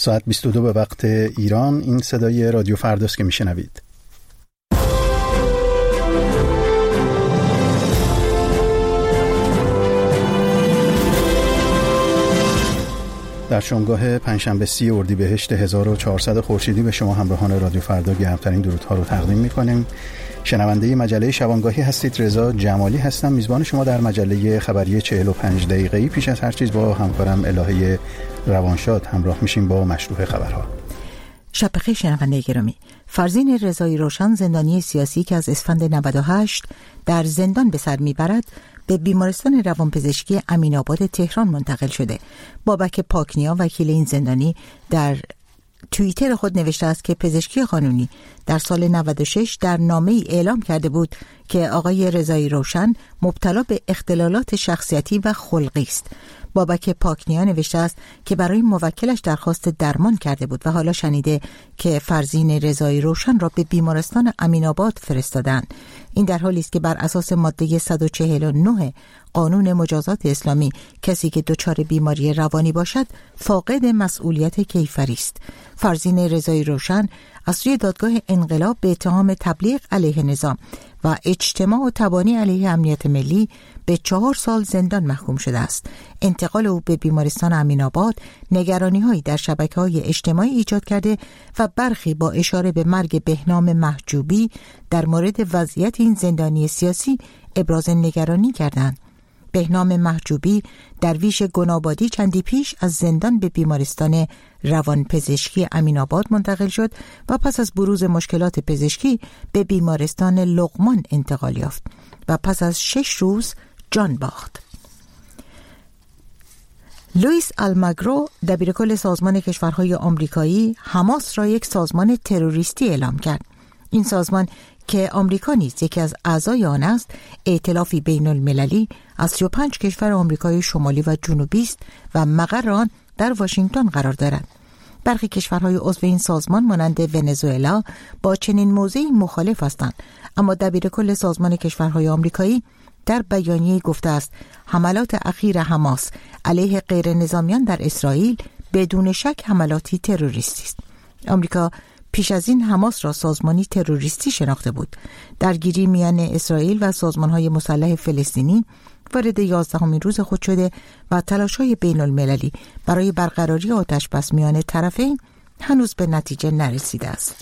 ساعت 22 به وقت ایران. این صدای رادیو فرداست که میشنوید. در شامگاه پنجشنبه 30 اردیبهشت 1400 خورشیدی به شما همراهان رادیو فردا گرمترین درودها رو تقدیم می‌کنیم. شنونده مجله شبانگاهی هستید. رضا جمالی هستم، میزبان شما در مجله خبری 45 دقیقه‌ای. پیش از هر چیز با همکارم الهه روانشاد همراه میشیم با مشروع خبرها. شب بخیر شنونده گرامی. فرزین رضایی روشن، زندانی سیاسی که از اسفند 98 در زندان به سر میبرد، به بیمارستان روانپزشکی امین‌آباد تهران منتقل شده. بابک پاکنیا، وکیل این زندانی، در توییتر خود نوشته است که پزشکی قانونی در سال 96 در نامه‌ای اعلام کرده بود که آقای رضایی روشن مبتلا به اختلالات شخصیتی و خلقی است. بابک پاکنیا نوشته است که برای موکلش درخواست درمان کرده بود و حالا شنیده که فرزین رضایی روشن را به بیمارستان امین‌آباد فرستادند. این در حالی است که بر اساس ماده 149 قانون مجازات اسلامی کسی که دچار بیماری روانی باشد فاقد مسئولیت کیفری است. فرزین رضایی روشن از سوی دادگاه انقلاب به اتهام تبلیغ علیه نظام و اجتماع و تبانی علیه امنیت ملی به 4 سال زندان محکوم شده است. انتقال او به بیمارستان امین‌آباد نگرانی‌هایی در شبکه‌های اجتماعی ایجاد کرده و برخی با اشاره به مرگ بهنام محجوبی در مورد وضعیت این زندانی سیاسی ابراز نگرانی کردند. بهنام محجوبی درویش گنابادی چندی پیش از زندان به بیمارستان روانپزشکی امین‌آباد منتقل شد و پس از بروز مشکلات پزشکی به بیمارستان لقمان انتقال یافت و پس از 6 روز جان باخت. لوئیس آلماگرو، دبیرکل سازمان کشورهای آمریکایی، حماس را یک سازمان تروریستی اعلام کرد. این سازمان که آمریکا نیز یکی از اعضای آن است، ائتلافی بین المللی از 35 کشور آمریکای شمالی و جنوبی است و مقر آن در واشنگتن قرار دارد. برخی کشورهای عضو این سازمان مانند ونزوئلا با چنین موضعی مخالف هستند، اما دبیرکل سازمان کشورهای آمریکایی در بیانیه گفته است حملات اخیر حماس علیه غیر نظامیان در اسرائیل بدون شک حملاتی تروریستی است. آمریکا پیش از این حماس را سازمانی تروریستی شناخته بود. درگیری میان اسرائیل و سازمان‌های مسلح فلسطینی وارد 11مین روز خود شده و تلاش‌های بین المللی برای برقراری آتش‌بس میان طرفین هنوز به نتیجه نرسیده است.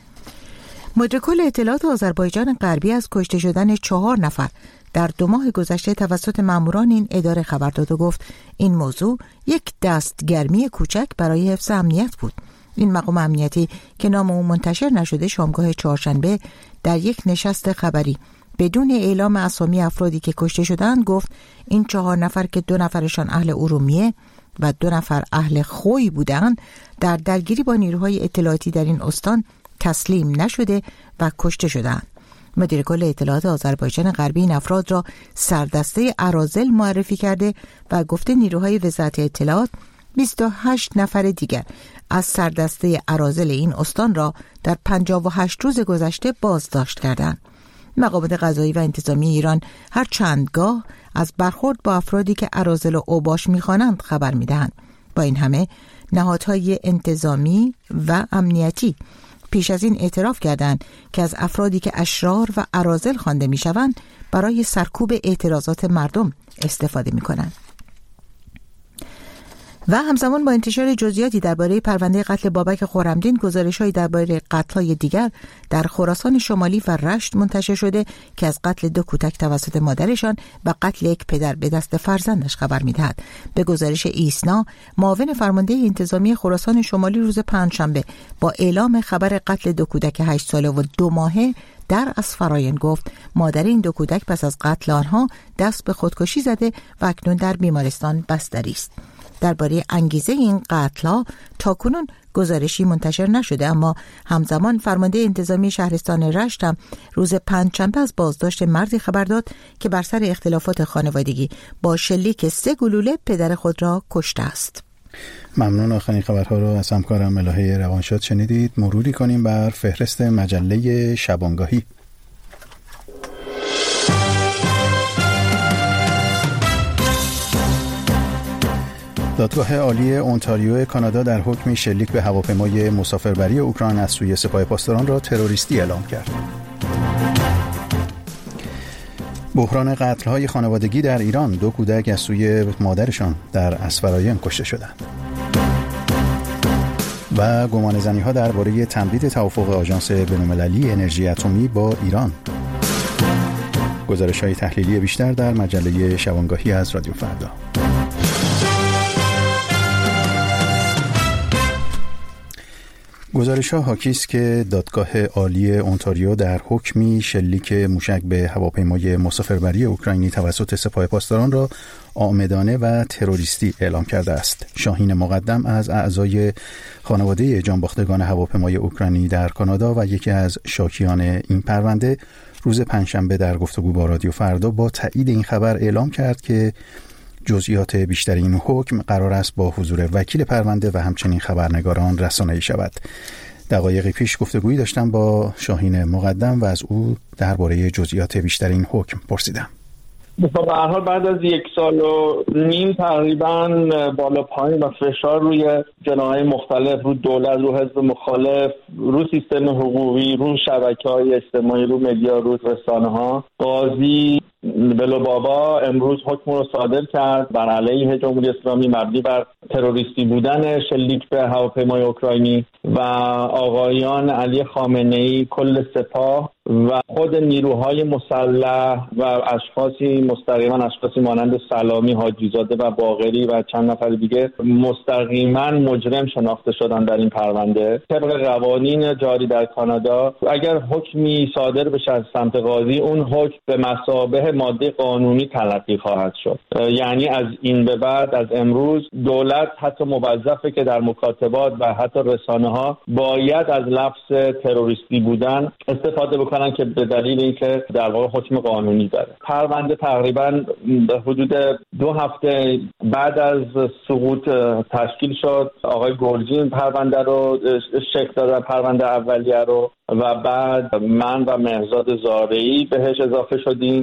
مدیرکل اطلاعات آذربایجان غربی از کشته شدن 4 نفر در 2 ماه گذشته توسط ماموران این اداره خبر داد و گفت این موضوع یک دستگرمی کوچک برای حفظ امنیت بود. این مقام امنیتی که نام او منتشر نشده شامگاه چهارشنبه در یک نشست خبری بدون اعلام اسامی افرادی که کشته شدند گفت این 4 نفر که 2 نفرشان اهل ارومیه و 2 نفر اهل خوی بودند در درگیری با نیروهای اطلاعاتی در این استان تسلیم نشده و کشته شدند. مدیر کل اطلاعات آذربایجان غربی این افراد را سردسته اراذل معرفی کرده و گفته نیروهای وزارت اطلاعات 28 نفر دیگر از سردسته اراذل این استان را در 58 روز گذشته بازداشت کردند. مقامات قضایی و انتظامی ایران هر چندگاه از برخورد با افرادی که اراذل و اوباش می‌خوانند خبر می‌دهند. با این همه نهادهای انتظامی و امنیتی پیش از این اعتراف کردند که از افرادی که اشرار و اراذل خوانده می‌شوند برای سرکوب اعتراضات مردم استفاده می‌کنند. و همزمان با انتشار جزئیاتی درباره پرونده قتل بابک خرمدین، گزارش‌هایی درباره قتل‌های دیگر در خراسان شمالی و رشت منتشر شده که از قتل 2 کودک توسط مادرشان و قتل یک پدر به دست فرزندش خبر می‌دهد. به گزارش ایسنا، معاون فرمانده انتظامی خراسان شمالی روز پنجشنبه با اعلام خبر قتل 2 کودک 8 ساله و 2 ماهه در اسفراین گفت مادر این 2 کودک پس از قتل آنها دست به خودکشی زده و اکنون در بیمارستان بستری است. درباره انگیزه این قتل‌ها تاکنون گزارشی منتشر نشده، اما همزمان فرمانده انتظامی شهرستان رشت هم روز پنجشنبه از بازداشت مردی خبر داد که بر سر اختلافات خانوادگی با شلیک 3 گلوله پدر خود را کشته است. ممنون. آخرین خبرها رو از همکارم الهه روانشاد شنیدید. مروری کنیم بر فهرست مجله شبانگاهی. دادگاه عالی اونتاریو کانادا در حکمی شلیک به هواپیمای مسافربری اوکراین از سوی سپاه پاسداران را تروریستی اعلام کرد. بحران قتل‌های خانوادگی در ایران، 2 کودک از سوی مادرشان در اسفراین کشته شدند. و گمانه‌زنی‌ها درباره تمدید توافق آژانس بین‌المللی انرژی اتمی با ایران. گزارش‌های تحلیلی بیشتر در مجله شبانگاهی از رادیو فردا. گزارش‌ها حاکی است که دادگاه عالی اونتاریو در حکمی شلیک موشک به هواپیمای مسافربری اوکراینی توسط سپاه پاسداران را عامدانه و تروریستی اعلام کرده است. شاهین مقدم از اعضای خانواده جانباختگان هواپیمای اوکراینی در کانادا و یکی از شاکیان این پرونده روز پنجشنبه در گفتگو با رادیو فردا با تایید این خبر اعلام کرد که جزئیات بیشتر این حکم قرار است با حضور وکیل پرونده و همچنین خبرنگاران رسانه‌ای شود. دقایقی پیش گفتگویی داشتم با شاهین مقدم و از او درباره جزئیات بیشتر این حکم پرسیدم. به هر حال بعد از 1.5 سال تقریبا بالا پایین و فشار روی جناح‌های مختلف، رو دولت، رو حزب مخالف، رو سیستم حقوقی، رو شبکه‌های اجتماعی، رو مدیا، رو رسانه‌ها، قاضی بلو بابا امروز حکم رو صادر کرد بر علیه جمهوری اسلامی مبنی بر تروریستی بودن شلیک به هواپیمای اوکراینی و آقایان علی خامنه‌ای، کل سپاه و خود نیروهای مسلح و اشخاصی مانند سلامی، حاجیزاده و باقری و چند نفر دیگه مستقیما مجرم شناخته شدن در این پرونده. طبق قوانین جاری در کانادا اگر حکمی صادر بشه از سمت قاضی، اون حکم به مثابه ماده قانونی تلقی خواهد شد. یعنی از این به بعد، از امروز، دولت حتی موظفه که در مکاتبات و حتی رسانه‌ها باید از لفظ تروریستی بودن استفاده بکنن که به دلیل اینکه در واقع حکم قانونی داره. پرونده تقریبا به حدود 2 هفته بعد از سقوط تشکیل شد. آقای گرجی پرونده رو شکل دادن، پرونده اولیه رو، و بعد من و مهرزاد زارعی بهش اضافه شدیم.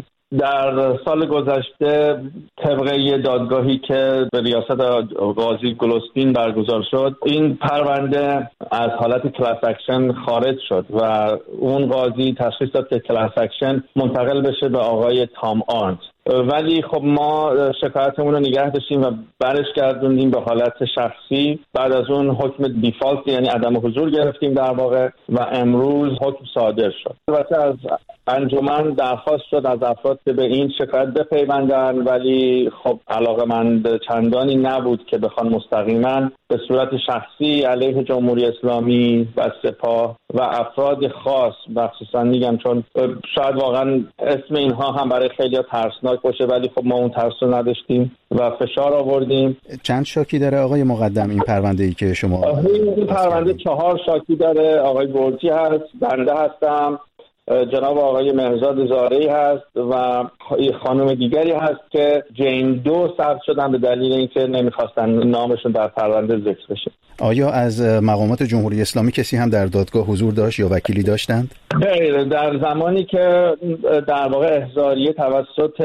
در سال گذشته طبق یه دادگاهی که به ریاست قاضی گلوستین برگزار شد، این پرونده از حالت کلاس اکشن خارج شد و اون قاضی تشخیص داد که کلاس اکشن منتقل بشه به آقای تام آرنت. ولی خب ما شکایتمون رو نگه داشتیم و برش گردوندیم به حالت شخصی. بعد از اون حکم دیفالت یعنی عدم حضور گرفتیم در واقع و امروز حکم صادر شد. البته از انجمن درخواست شد از افراد که به این شکایت بپیوندن، ولی خب علاقه‌مند چندانی نبود که بخوان مستقیما به صورت شخصی علیه جمهوری اسلامی و سپاه و افراد خاص، مخصوصا میگم چون شاید واقعا اسم اینها هم برای خیلی‌ها ترسناک باشه، ولی خب ما اون ترس رو نداشتیم و فشار آوردیم. چند شاکی داره آقای مقدم این پرونده‌ای که شما؟ این پرونده 4 شاکی داره. آقای گرجی هست، بنده هستم، جناب آقای مهرزاد زارعی هست و خانم دیگری هست که جین 2 ثبت شدن به دلیل اینکه نمیخواستن نامشون در پرونده ذکر بشه. آیا از مقامات جمهوری اسلامی کسی هم در دادگاه حضور داشت یا وکیلی داشتند؟ خیر، در زمانی که در واقع احضاریه توسط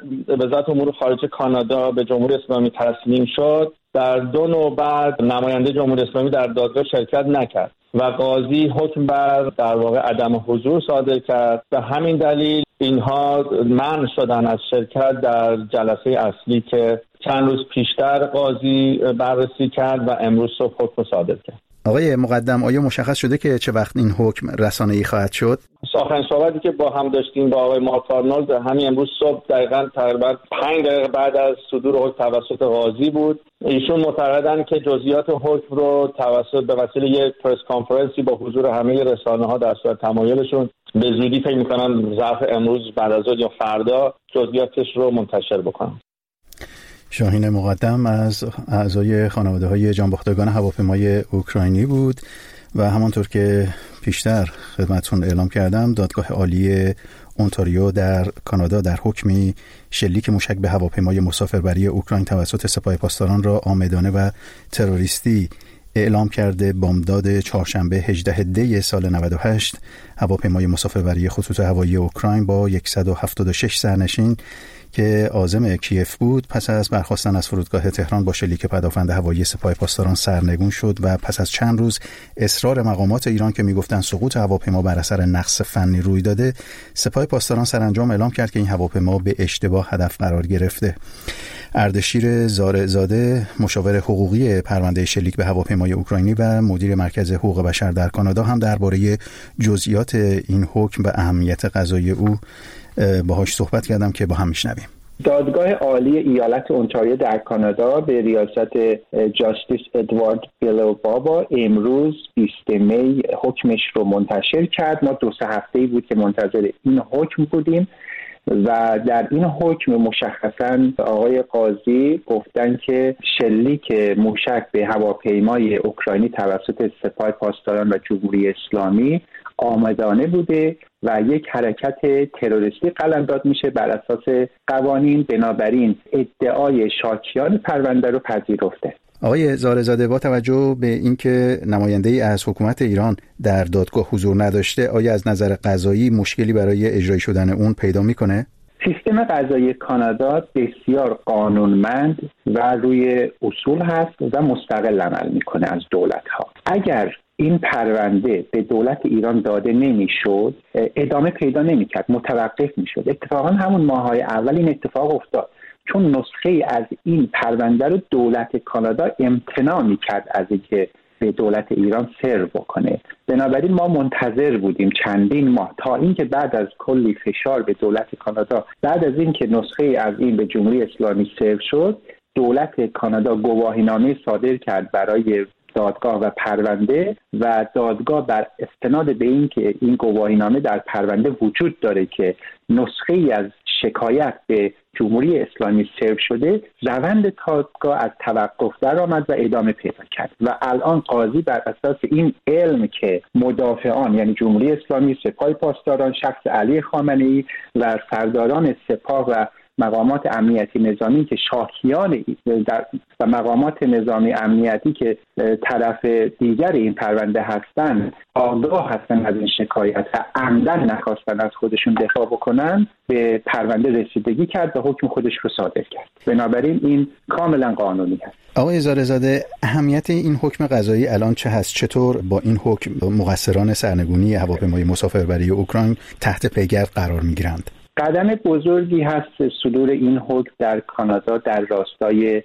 وزارت امور خارجه کانادا به جمهوری اسلامی تسلیم شد، در 2 نوبت نماینده جمهوری اسلامی در دادگاه شرکت نکرد و قاضی حکم بر در واقع عدم حضور صادر کرد. به همین دلیل اینها منع شدن از شرکت در جلسه اصلی که چند روز پیشتر قاضی بررسی کرد و امروز صبح حکم صادر کرد. آقای مقدم، آیا مشخص شده که چه وقت این حکم رسانه‌ای خواهد شد؟ آخرین صحبتی که با هم داشتیم با آقای مارک آرنولد همین امروز صبح دقیقاً تقریباً 5 دقیقه بعد از صدور حکم توسط قاضی بود. ایشون معتقدن که جزئیات حکم رو توسط به وسیله یک پرس کانفرنسی با حضور همه رسانه‌ها در صورت تمایلشون به زودی فکر می‌کنن ظرف امروز بعد از ظهر یا فردا جزئیاتش رو منتشر بکنن. شاهین مقدم از اعضای خانواده‌های جانباختگان هواپیمای اوکراینی بود و همانطور که پیشتر خدمتتون اعلام کردم، دادگاه عالی اونتاریو در کانادا در حکمی شلیک موشک به هواپیمای مسافربری اوکراین توسط سپاه پاسداران را عامدانه و تروریستی اعلام کرده. بامداد چهارشنبه 18 دی سال 98 هواپیمای مسافربری خطوط هوایی اوکراین با 176 سرنشین که عازم کیف بود پس از برخاستن از فرودگاه تهران با شلیک پدافند هوایی سپاه پاسداران سرنگون شد و پس از چند روز اصرار مقامات ایران که میگفتن سقوط هواپیما بر اثر نقص فنی روی داده، سپاه پاسداران سرانجام اعلام کرد که این هواپیما به اشتباه هدف قرار گرفته. اردشیر زارعزاده، مشاور حقوقی پرونده شلیک به هواپیمای اوکراینی و مدیر مرکز حقوق بشر در کانادا، هم درباره جزئیات این حکم و اهمیت قضایی او باهاش صحبت کردم که با هم میشنویم. دادگاه عالی ایالت اونتاریو در کانادا به ریاست جاستیس ادوارد بیلوبابا امروز 20 می حکمش رو منتشر کرد. ما 2-3 هفته‌ای بود که منتظر این حکم بودیم و در این حکم مشخصاً آقای قاضی گفتن که شلیک موشک به هواپیمای اوکراینی توسط سپاه پاسداران و جمهوری اسلامی آمدانه بوده و یک حرکت تروریستی قلمداد میشه بر اساس قوانین، بنابراین ادعای شاکیان پرونده رو پذیرفته. آقای زارعزاده، با توجه به اینکه نماینده‌ای از حکومت ایران در دادگاه حضور نداشته، آیا از نظر قضایی مشکلی برای اجرایی شدن اون پیدا میکنه؟ سیستم قضایی کانادا بسیار قانونمند و روی اصول هست و مستقل عمل میکنه از دولت‌ها. اگر این پرونده به دولت ایران داده نمیشد، ادامه پیدا نمیکرد، متوقف میشد. اتفاقا همون ماه‌های اول این اتفاق افتاد، چون نسخه از این پرونده رو دولت کانادا امتناع میکرد از اینکه به دولت ایران سرو بکنه. بنابراین ما منتظر بودیم چندین ماه تا اینکه بعد از کلی فشار به دولت کانادا، بعد از اینکه نسخه از این به جمهوری اسلامی سرو شد، دولت کانادا گواهینامه صادر کرد برای دادگاه و پرونده و دادگاه بر استناد به این که این گواهینامه در پرونده وجود داره که نسخه ای از شکایت به جمهوری اسلامی سرو شده، روند دادگاه از توقف درآمد و ادامه پیدا کرد و الان قاضی بر اساس این علم که مدافعان یعنی جمهوری اسلامی، سپاه پاسداران، شخص علی خامنه‌ای و سرداران سپاه و مقامات امنیتی نظامی که شاکیان و مقامات نظامی امنیتی که طرف دیگر این پرونده هستند آگاه هستند از این شکایت و عمدن نخواستن از خودشون دفاع بکنن، به پرونده رسیدگی کرد و حکم خودش رو صادر کرد. بنابراین این کاملا قانونی هست. آقای زارعزاده، اهمیت این حکم قضایی الان چه هست؟ چطور با این حکم مقصران سرنگونی هواپیمای مسافربری اوکراین تحت پیگرد قرار میگیرند؟ قدم بزرگی هست صدور این حکم در کانادا در راستای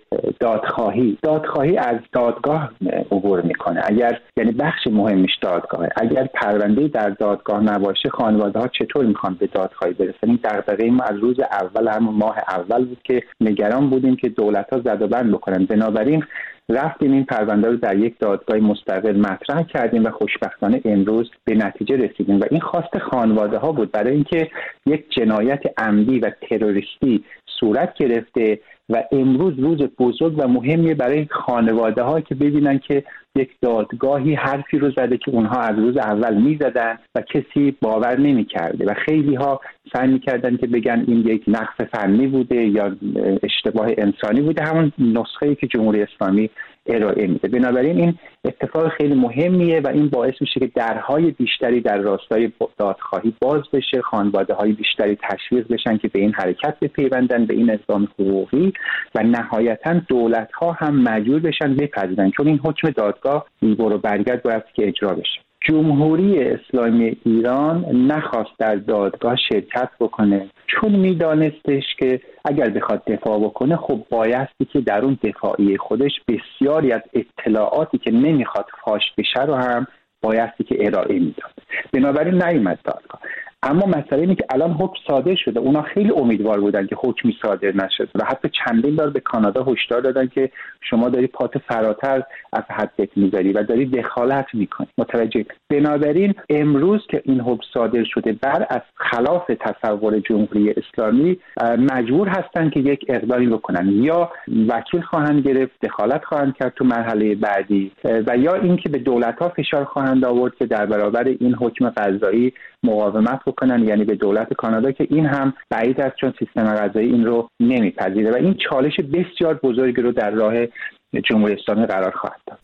دادخواهی از دادگاه عبور میکنه. اگر یعنی بخش مهمش دادگاهه. اگر پرونده در دادگاه نباشه، خانواده‌ها چطور میخوان به دادخواهی برسن؟ این دغدغه ما از روز اول، همون ماه اول بود که نگران بودیم که دولت‌ها زد و بند بکنن. بنابراین رفتیم این پرونده رو در یک دادگاه مستقل مطرح کردیم و خوشبختانه امروز به نتیجه رسیدیم و این خواست خانواده ها بود، برای اینکه یک جنایت عمدی و تروریستی صورت گرفته و امروز روز بزرگ و مهمی برای خانواده ها که ببینن که یک دادگاهی حرفی رو زده که اونها از روز اول میزدن و کسی باور نمیکرده و خیلی ها سعی میکردن که بگن این یک نقص فنی بوده یا اشتباه انسانی بوده، همون نسخه‌ای که جمهوری اسلامی ارائه میده. بنابراین این اتفاق خیلی مهمیه و این باعث میشه که درهای بیشتری در راستای دادخواهی باز بشه، خانواده‌های بیشتری تشویق بشن که به این حرکت بپیوندن، به این اقدام حقوقی و نهایتاً دولت‌ها هم مجبور بشن بپذیرن، چون این حکم دادگاه برو برگرد باید که اجرا بشه. جمهوری اسلامی ایران نخواست در دادگاه شرکت بکنه چون میدانستش که اگر بخواد دفاع بکنه خب بایستی که در اون دفاعی خودش بسیاری از اطلاعاتی که نمیخواد فاش بشه رو هم بایستی که ارائه میداد. بنابراین نیامد دادگاه. اما مسئله اینه که الان حکم صادر شده. اونا خیلی امیدوار بودن که حکمی صادر نشد و حتی چندین بار به کانادا هشدار دادن که شما داری پات فراتر از حدت میذاری و داری دخالت میکنی. متوجه؟ بنابراین امروز که این حکم صادر شده بر از خلاف تصور جمهوری اسلامی مجبور هستن که یک اقدامی بکنن، یا وکیل خواهند گرفت، دخالت خواهند کرد تو مرحله بعدی، و یا اینکه به دولت‌ها فشار خواهند آورد که در برابر این حکم قضایی مقاومت بکنن، یعنی به دولت کانادا، که این هم بعید است چون سیستم قضایی این رو نمیپذیره و این چالش بسیار بزرگی رو در راه جمهوری اسلامی قرار خواهد داد.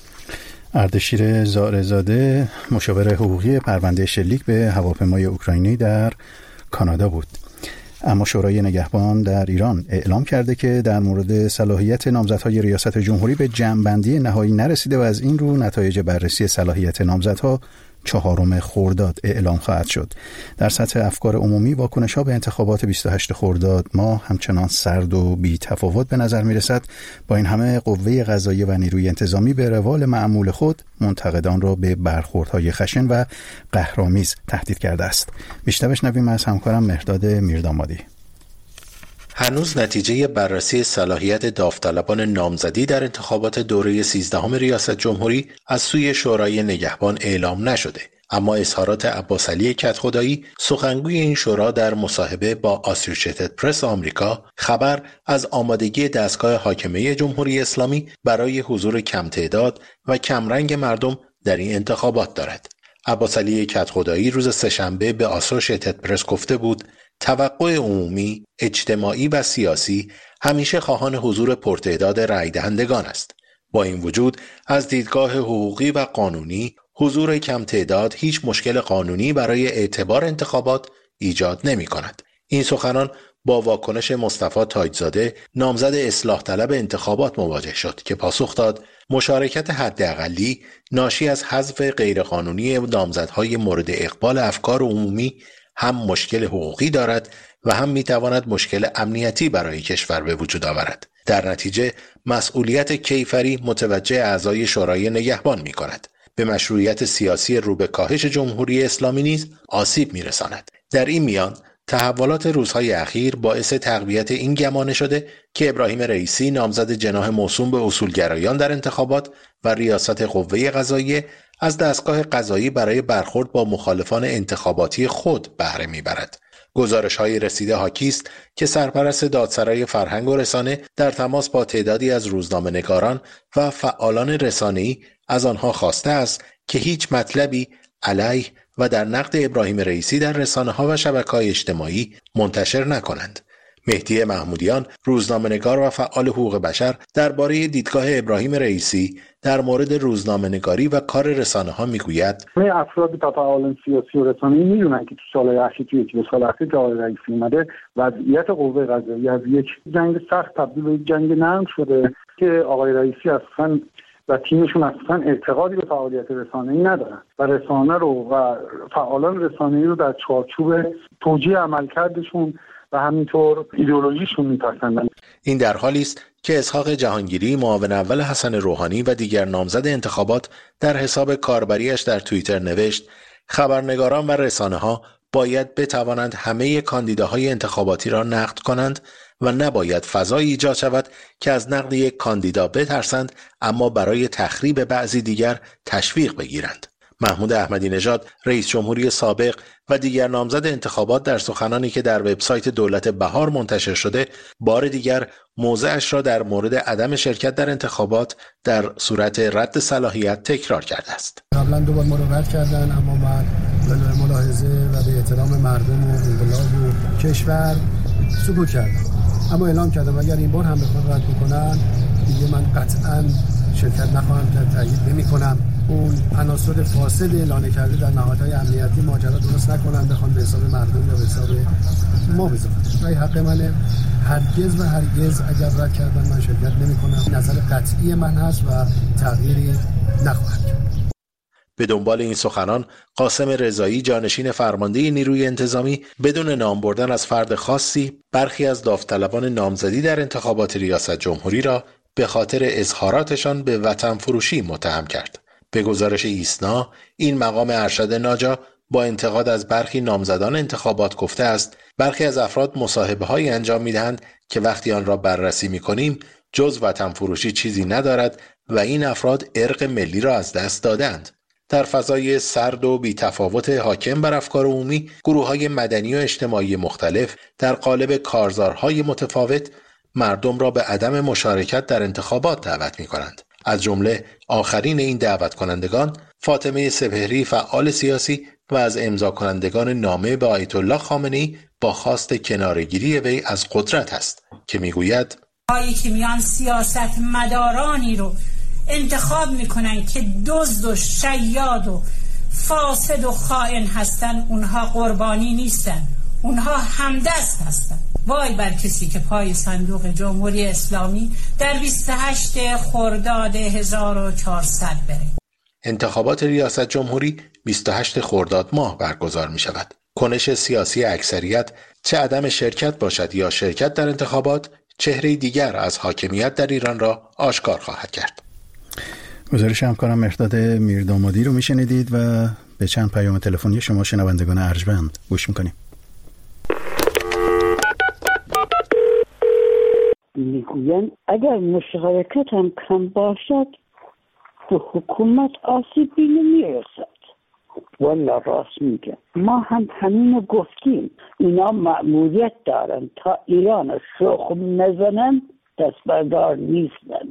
اردشیر زارعزاده، مشاور حقوقی پرونده شلیک به هواپیمای اوکراینی در کانادا بود. اما شورای نگهبان در ایران اعلام کرده که در مورد صلاحیت نامزدهای ریاست جمهوری به جمع‌بندی نهایی نرسیده و از این رو نتایج بررسی صلاحیت نامزدها 4 خرداد اعلام خواهد شد. در سطح افکار عمومی واکنش‌ها به انتخابات 28 خرداد ماه همچنان سرد و بی تفاوت به نظر می‌رسد. با این همه قوه قضاییه و نیروی انتظامی به روال معمول خود منتقدان را به برخوردهای خشن و قهرآمیز تهدید کرده است. بیشتر بشنویم از همکارم مهرداد میردامادی. هنوز نتیجه بررسی صلاحیت داوطلبان نامزدی در انتخابات دوره 13 ریاست جمهوری از سوی شورای نگهبان اعلام نشده، اما اظهارات عباسعلی کدخدایی سخنگوی این شورا در مصاحبه با آسوشییتد پرس آمریکا خبر از آمادگی دستگاه حاکمیه جمهوری اسلامی برای حضور کم تعداد و کمرنگ مردم در این انتخابات دارد. عباسعلی کدخدایی روز سه‌شنبه به آسوشییتد پرس گفته بود توقع عمومی، اجتماعی و سیاسی همیشه خواهان حضور پرتعداد رای دهندگان است. با این وجود از دیدگاه حقوقی و قانونی حضور کم تعداد هیچ مشکل قانونی برای اعتبار انتخابات ایجاد نمی کند. این سخنان با واکنش مصطفی تاجزاده نامزد اصلاح طلب انتخابات مواجه شد که پاسخ داد مشارکت حداقلی ناشی از حذف غیرقانونی نامزدهای مورد اقبال افکار عمومی هم مشکل حقوقی دارد و هم میتواند مشکل امنیتی برای کشور به وجود آورد. در نتیجه مسئولیت کیفری متوجه اعضای شورای نگهبان می کند. به مشروعیت سیاسی رو به کاهش جمهوری اسلامی نیز آسیب می رساند. در این میان تحولات روزهای اخیر باعث تقویت این گمان شده که ابراهیم رئیسی نامزد جناح موسوم به اصولگرایان در انتخابات و ریاست قوه قضاییه از دستگاه قضایی برای برخورد با مخالفان انتخاباتی خود بهره میبرد. گزارش‌های رسیده حاکی است که سرپرست دادسرای فرهنگ و رسانه در تماس با تعدادی از روزنامه‌نگاران و فعالان رسانه‌ای از آنها خواسته است که هیچ مطلبی علیه و در نقد ابراهیم رئیسی در رسانه‌ها و شبکه‌های اجتماعی منتشر نکنند. مهدی محمودیان، روزنامه‌نگار و فعال حقوق بشر، درباره دیدگاه ابراهیم رئیسی در مورد روزنامه‌نگاری و کار رسانه‌ها میگوید: افراد فعالان سیاسی و رسانه‌ای میدونن که تو سال‌های اخیر توی 2 سال اخیر که آقای رئیسی اومده وضعیت قوه قضاییه از یک جنگ سخت تبدیل به یک جنگ نرم شده که آقای رئیسی اصلا و تیمشون اصلا اعتقادی به فعالیت رسانه‌ای ندارن و رسانه رو و فعالان رسانه‌ای رو در چارچوب توجیه عملکردشون و همینطور ایدئولوژیشون میپسندن. این در حالی است که اسحاق جهانگیری، معاون اول حسن روحانی و دیگر نامزد انتخابات در حساب کاربریش در توییتر نوشت خبرنگاران و رسانه‌ها باید بتوانند همه کاندیداهای انتخاباتی را نقد کنند و نباید فضایی ایجاد شود که از نقد یک کاندیدا بترسند اما برای تخریب بعضی دیگر تشویق بگیرند. محمود احمدی نژاد، رئیس جمهوری سابق و دیگر نامزد انتخابات در سخنانی که در وبسایت دولت بهار منتشر شده، بار دیگر موضعش را در مورد عدم شرکت در انتخابات در صورت رد صلاحیت تکرار کرده است. قبلا 2 بار ما رو رد کردن، اما من به ملاحظه و به احترام مردم و انقلاب و کشور سکوت کردم. اما اعلام کردم اگر این بار هم بخوان رد بکنن دیگه من قطعاً شرکت نخواهم، تایید نمی‌کنم. اون عناصر فاسد اعلان کرده در نهادهای امنیتی ماجرا درست نکنن، بخوان به حساب مردم یا به حساب ما بذارن. این حق منه. هرگز و هرگز اگر رد کردن من شرکت نمی‌کنم. نظر قطعی من هست و تغییری نخواهد کرد. به دنبال این سخنان، قاسم رضایی، جانشین فرمانده نیروی انتظامی، بدون نام بردن از فرد خاصی برخی از داوطلبان نامزدی در انتخابات ریاست جمهوری را به خاطر اظهاراتشان به وطن فروشی متهم کرد. به گزارش ایسنا، این مقام ارشد ناجا با انتقاد از برخی نامزدان انتخابات گفته است برخی از افراد مصاحبه‌هایی انجام می‌دهند که وقتی آن را بررسی می‌کنیم جز وطن فروشی چیزی ندارد و این افراد ارق ملی را از دست دادند. در فضای سرد و بی‌تفاوت حاکم بر افکار عمومی، گروه‌های مدنی و اجتماعی مختلف در قالب کارزارهای متفاوت مردم را به عدم مشارکت در انتخابات دعوت می‌کنند. از جمله آخرین این دعوت کنندگان فاطمه سپهری، فعال سیاسی و از امضا کنندگان نامه به آیت الله خامنه‌ای با خواست کناره‌گیری وی از قدرت است که میگوید هایی که میان سیاست مدارانی رو انتخاب میکنن که دزد و شیاد و فاسد و خائن هستن، اونها قربانی نیستن، اونها همدست هستند. وای بر کسی که پای صندوق جمهوری اسلامی در 28 خرداد 1400 بره. انتخابات ریاست جمهوری 28 خرداد ماه برگزار می شود. کنش سیاسی اکثریت، چه عدم شرکت باشد یا شرکت در انتخابات، چهره دیگر از حاکمیت در ایران را آشکار خواهد کرد. گزارش همکارم مهرداد میردامادی رو میشنیدید و به چند پیام تلفنی شما شنوندگان ارجمند گوش میکنیم. میگویند اگر مشارکت هم کم باشد به حکومت آسیبی نمیرسد. والا راست میگه. ما هم همینو گفتیم. اینا مأموریت دارن تا ایران شخم نزنن، دست بردار نیستن.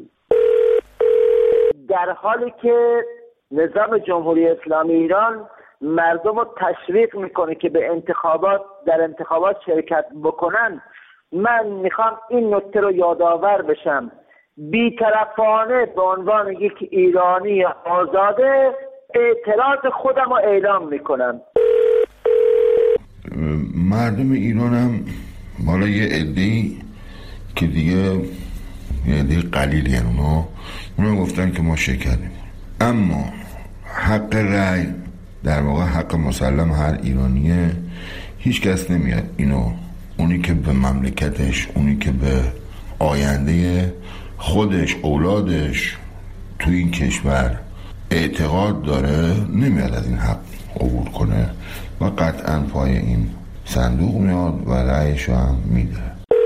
در حالی که نظام جمهوری اسلامی ایران مردم رو تشویق میکنه که به در انتخابات شرکت بکنن، من میخوام این نکته رو یادآور بشم. بی‌طرفانه به عنوان یک ایرانی آزاده اعتراض خودم رو اعلام میکنم. مردم ایران هم حالا یه عده‌ای که دیگه یه عده قلیلی اونا گفتن که ما شرکت میکنیم، اما حق رأی در واقع حق مسلم هر ایرانیه. هیچ کس نمیاد اونی که به مملکتش، اونی که به آینده خودش، اولادش تو این کشور اعتقاد داره، نمیاد از این حق عبور کنه و قطعا پای این صندوق میاد و رأیش هم میده.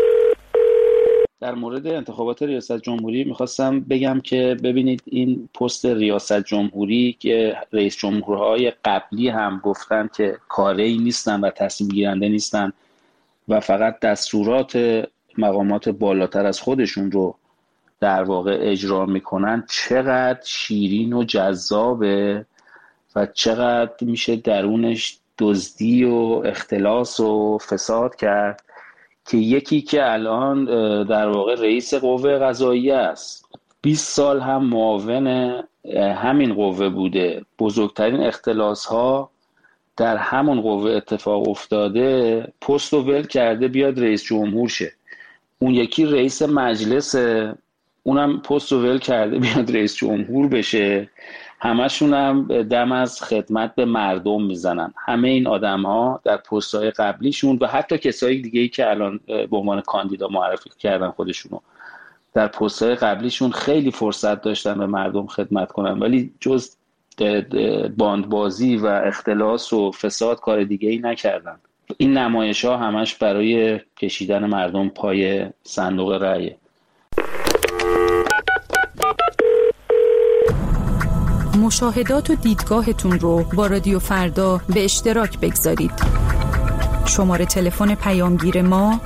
در مورد انتخابات ریاست جمهوری میخواستم بگم که ببینید این پست ریاست جمهوری که رئیس جمهورهای قبلی هم گفتن که کاری نیستن و تصمیم گیرنده نیستن و فقط دستورات مقامات بالاتر از خودشون رو در واقع اجرا میکنن، چقدر شیرین و جذابه و چقدر میشه درونش دزدی و اختلاس و فساد کرد که یکی که الان در واقع رئیس قوه قضاییه است، 20 سال هم معاون همین قوه بوده، بزرگترین اختلاس ها در همون قوه اتفاق افتاده، پست رو ول کرده بیاد رئیس جمهور شه. اون یکی رئیس مجلس، اونم پست رو ول کرده بیاد رئیس جمهور بشه. همشون هم دم از خدمت به مردم میزنن. همه این آدم ها در پست های قبلیشون و حتی کسایی دیگه‌ای که الان به عنوان کاندیدا معرفی کردن خودشونو، در پست های قبلیشون خیلی فرصت داشتن به مردم خدمت کنن، ولی جز باندبازی و اختلاس و فساد کار دیگه‌ای نکردن. این نمایش ها همش برای کشیدن مردم پای صندوق رأی. مشاهدات و دیدگاهتون رو با رادیو فردا به اشتراک بگذارید. شماره تلفن پیامگیر ما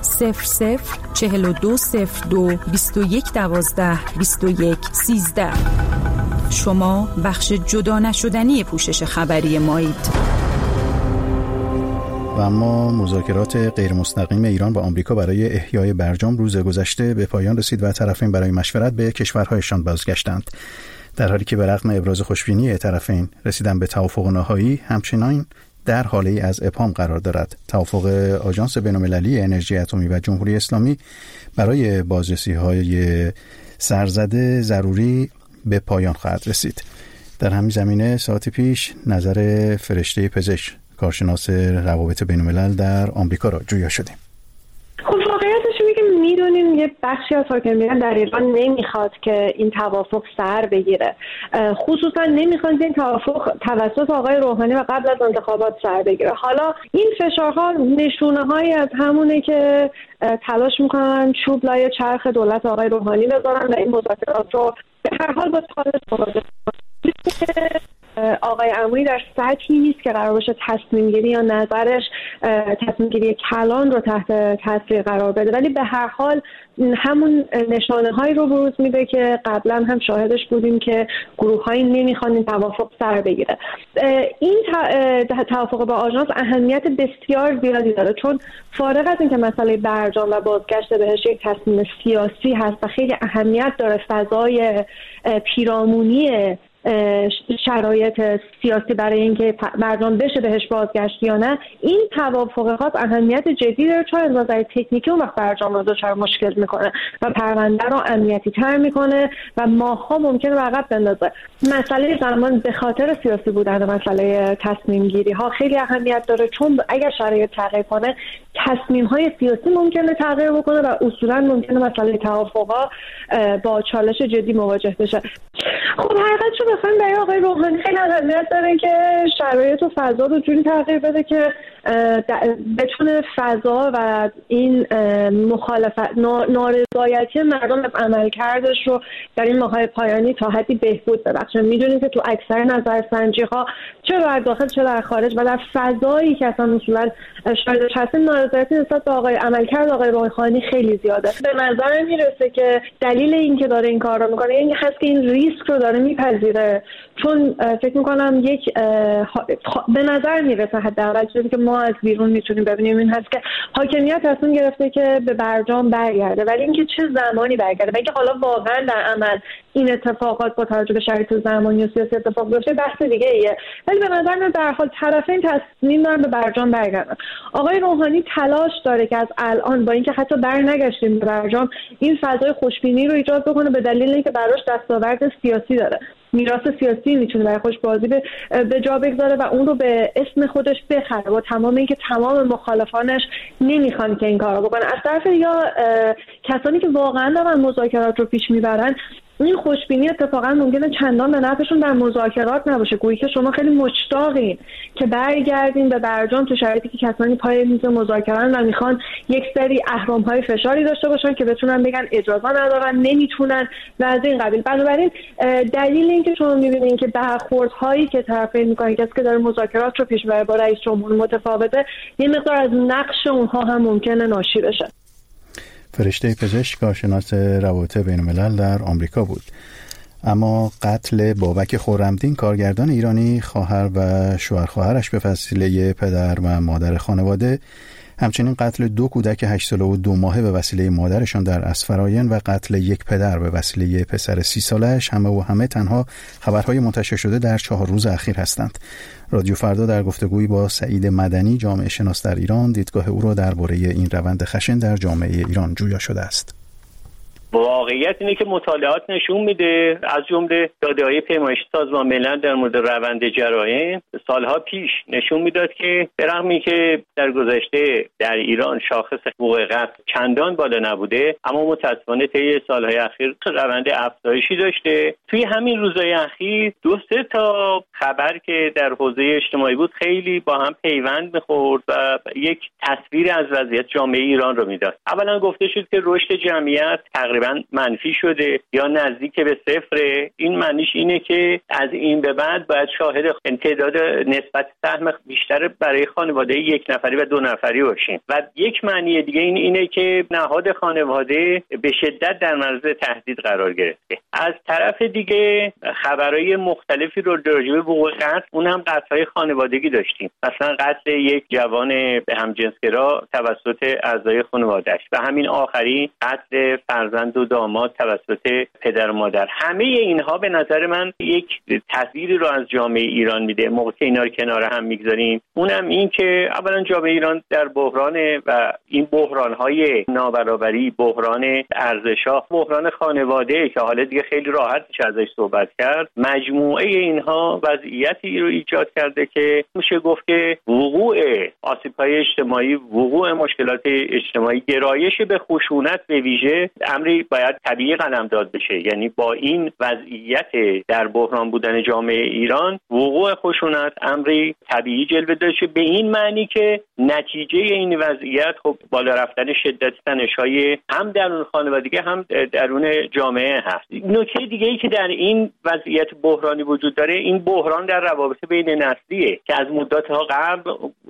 004202 2112 2113. شما بخش جدا نشدنی پوشش خبری مایید. و اما مذاکرات غیر مستقیم ایران با آمریکا برای احیای برجام روز گذشته به پایان رسید و طرفین برای مشورت به کشورهایشان بازگشتند. در حالی که به رغم ابراز خوشبینی طرفین رسیدن به توافق نهایی، همچنین در حالی از ابهام قرار دارد. توافق آژانس بین‌المللی انرژی اتمی و جمهوری اسلامی برای بازرسی‌های سرزده ضروری به پایان خواهد رسید. در همین زمینه ساعتی پیش نظر فرشته پزشک، کارشناس روابط بین‌الملل در آمریکا را جویا شدیم. خب واقعیتش اینه که میدونیم یه بخشی از حاکمیت در ایران نمیخواد که این توافق سر بگیره، خصوصا نمیخواد این توافق توسط آقای روحانی و قبل از انتخابات سر بگیره. حالا این فشارها نشونه هایی از همونه که تلاش میکنن چوب لای چرخ دولت آقای روحانی بذارن و این مذاکرات رو به هر حال با آقای عمویی در سطحی نیست که قرار باشه تصمیم گیری یا نظرش تصمیم گیری کلان رو تحت تاثیر قرار بده، ولی به هر حال همون نشانه هایی رو بروز میده که قبلا هم شاهدش بودیم که گروه هایی نمیخوان این توافق سر بگیره. این توافق با آژانس اهمیت بسیار زیادی داره، چون فارغ از اینکه مسئله برجام و بازگشت بهش یک تصمیم سیاسی هست و خیلی اهمیت داره فضای پیرامونی شرایط سیاسی برای اینکه برجام بشه بهش بازگشت یا نه، این توافقات اهمیت جدی داره، چون از نظر تکنیکی اون وقت برجام رو دچار مشکل میکنه و پرونده رو امنیتی تر میکنه و ماها ممکنه عقب بندازه. مسئله زمان به خاطر سیاسی بودن مسئله تصمیم گیری ها خیلی اهمیت داره، چون اگر شرایط تغییر کنه تصمیم های سیاسی ممکنه تغییر بکنه و اصولا ممکنه مسئله توافقا با چالش جدی مواجه بشه. خب حقیقت شو بخوایم برای آقای روحانی خیلی اهمیت داره که شرایط و فضا رو جوری تغییر بده که بتونه فضا و این مخالفت نارضایتی مردم به عملکردش رو در این ماهای پایانی تا حدی بهبود ببخشه. میدونیم که تو اکثر نظرسنجی ها چه در داخل چه در خارج و در فضایی که اصلا اصولا شاهدش هستیم نارضایتی نسبت به عملکرد آقای روحانی خیلی زیاده. به نظر میرسه که دلیل این که داره این کار رو میکنه این هست که این ریسک رو داره میپذیره، چون فکر میکنم به نظر میرسه حداقل چیزی که ما از بیرون میتونیم ببینیم این هست که حاکمیت تصمیم گرفته که به برجام برگرده، ولی اینکه چه زمانی برگرده و اینکه حالا واقعا در عمل این اتفاقات با توجه به شرایط زمانی و سیاسی اتفاق بیفته بحث دیگه ایه، ولی به نظر میاد در حال طرفین تصمیم دارن به برجام برگردن. آقای روحانی تلاش داره که از الان با اینکه حتی برنگشتیم به برجام این فضای خوشبینی رو ایجاد بکنه، به دلیل اینکه براش دستاورد سیاسی داره، میراث سیاسی میتونه برای خودش بازی به جا بگذاره و اون رو به اسم خودش بخره، با تمام اینکه تمام مخالفانش نمیخوان که این کارو بکنه. از طرف یا کسانی که واقعا دارن مذاکرات رو پیش میبرن این خوشبینی اتفاقا ممکنه چندان به نفعشون در مذاکرات نباشه، گویی که شما خیلی مشتاقین که برگردین به برجام تو شرایطی که کسانی پای میز مذاکره‌اند و میخوان یک سری اهرم‌های فشاری داشته باشن که بتونن بگن اجازه ندارن، نمیتونن و از این قبیل. بنابراین دلیل اینکه شما میبینین که برخوردهایی که طرفین میکنن کسی که داره مذاکرات رو پیش میبره با رئیس جمهور متفاوته، یه مقدار از نقش اونها هم ممکنه ناشی بشه. فرشته پزشک کارشناس روابط بین‌الملل در آمریکا بود. اما قتل بابک خرمدین کارگردان ایرانی، خواهر و شوهر خواهرش به وسیله پدر و مادر خانواده، همچنین قتل 2 کودک 8 ساله و 2 ماهه به وسیله مادرشان در اسفراین و قتل 1 پدر به وسیله پسر 30 سالش همه تنها خبرهای منتشر شده در 4 روز اخیر هستند. رادیو فردا در گفتگویی با سعید مدنی، جامعه شناس در ایران، دیدگاه او را درباره این روند خشن در جامعه ایران جویا شده است. واقعیت اینه که مطالعات نشون میده، از جمله داده‌های پیمایشی سازمان ملل در مورد روند جرایم سالها پیش نشون میداد که به رغم اینکه در گذشته در ایران شاخص حقوق قتل چندان بالا نبوده، اما متأسفانه طی سالهای اخیر روند افزایشی داشته. توی همین روزهای اخیر 2-3 تا خبر که در حوزه اجتماعی بود خیلی با هم پیوند می‌خورد و یک تصویر از وضعیت جامعه ایران رو میداد. اولا گفته شد که رشد جمعیت تقریبا منفی شده یا نزدیک به صفر. این معنیش اینه که از این به بعد باید شاهد تعداد نسبت سهم بیشتر برای خانواده 1 نفری و 2 نفری باشیم. و یک معنی دیگه اینه که نهاد خانواده به شدت در معرض تهدید قرار گرفته. از طرف دیگه خبرهای مختلفی رو راجع به وقوع قتل، اون هم قتل‌های خانوادگی داشتیم. مثلا قتل یک جوان به همجنسگرا توسط اعضای خانواده‌اش و همین آخری قتل فرزند و داماد توسط پدر و مادر. همه اینها به نظر من یک تصویری رو از جامعه ایران میده. موقع که اینا رو کنار هم میگذاریم، اونم این که اولا جامعه ایران در بحرانه و این بحران‌های نابرابری، بحران ارزش‌ها، بحران خانواده که حالا دیگه خیلی راحت میشه ازش صحبت کرد، مجموعه اینها وضعیتی رو ایجاد کرده که میشه گفت که وقوع آسیب‌های اجتماعی، وقوع مشکلات اجتماعی، گرایش به خشونت به ویژه امری باید طبیعی قلمداد بشه. یعنی با این وضعیت در بحران بودن جامعه ایران، وقوع خشونت امری طبیعی جلوه داشته، به این معنی که نتیجه این وضعیت خب بالا رفتن شدت تنش‌های هم درون خانوادگی هم درون جامعه هست. نکته دیگه‌ای که در این وضعیت بحرانی وجود داره، این بحران در روابط بین نسلیه که از مدت‌ها قبل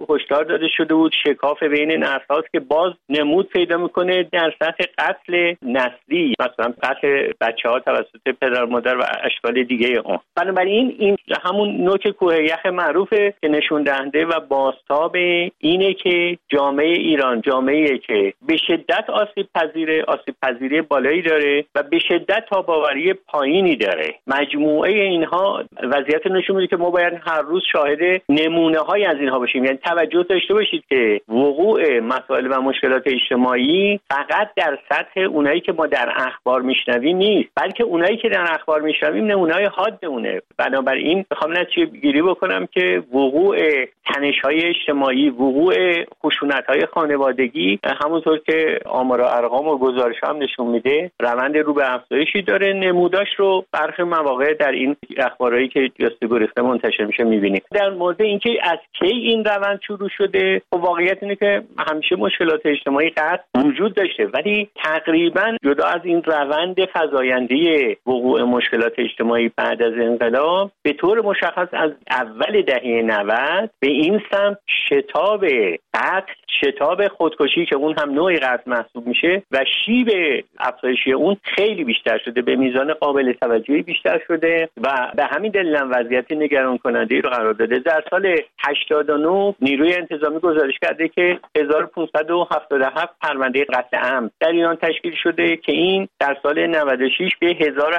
هشدار داده شده بود شکاف بین نسل‌هاست که باز نمود پیدا میکنه در سطح قتل نسلی، مثلا قتل بچه‌ها توسط پدر مادر و اشکال دیگه اون. بنابراین این همون نوک کوه یخ معروفه که نشون دهنده و بازتاب اینه که جامعه ایران جامعه‌ای که به شدت آسیب پذیری بالایی داره و به شدت تاب‌آوری پایینی داره. مجموعه اینها وضعیت نشون میده که ما باید هر روز شاهد نمونه‌های از اینها باشیم. یعنی توجه داشته باشید که وقوع مسائل و مشکلات اجتماعی فقط در سطح اونایی که ما در اخبار میشنویم نیست، بلکه اونایی که در اخبار میشنویم نمونه‌های حادمونه. بنابراین میخوام نتیجه گیری بکنم که وقوع تنش‌های اجتماعی، وقوع خشونت‌های خانوادگی، همونطور که آمار و ارقام و گزارش‌ها هم نشون میده روند رو به افزایشی داره. نموداش رو برخی مواقع در این اخبارهایی که جسته گریخته منتشر میشه میبینیم. در مورد اینکه از کی این روند شروع شده، واقعیت اینه که همیشه مشکلات اجتماعی قطع وجود داشته، ولی تقریبا جدا از این روند فزاینده وقوع مشکلات اجتماعی بعد از انقلاب، به طور مشخص از اول دهه 90 به این سمت شتاب قتل، شتاب خودکشی که اون هم نوعی قتل محسوب میشه و شیب افزایشی اون خیلی بیشتر شده، به میزان قابل توجهی بیشتر شده و به همین دلیل هم وضعیت نگران کننده رو قرار داده. در سال 89 نیروی انتظامی گزارش کرده که 1577 پرونده قتل عمد در ایران تشکیل شده که این در سال 96 به